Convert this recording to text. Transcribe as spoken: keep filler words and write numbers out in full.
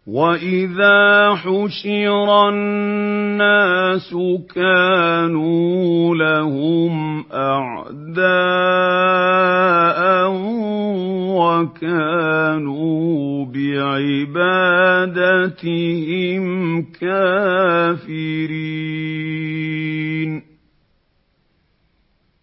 وَإِذَا حُشِرَ النَّاسُ كَانُوا لَهُمْ أَعْدَاءً وَكَانُوا بِعِبَادَتِهِمْ كَافِرِينَ